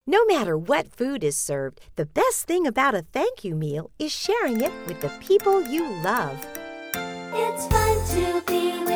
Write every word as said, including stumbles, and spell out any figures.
No matter what food is served, the best thing about a thank you meal is sharing it with the people you love. It's fun to be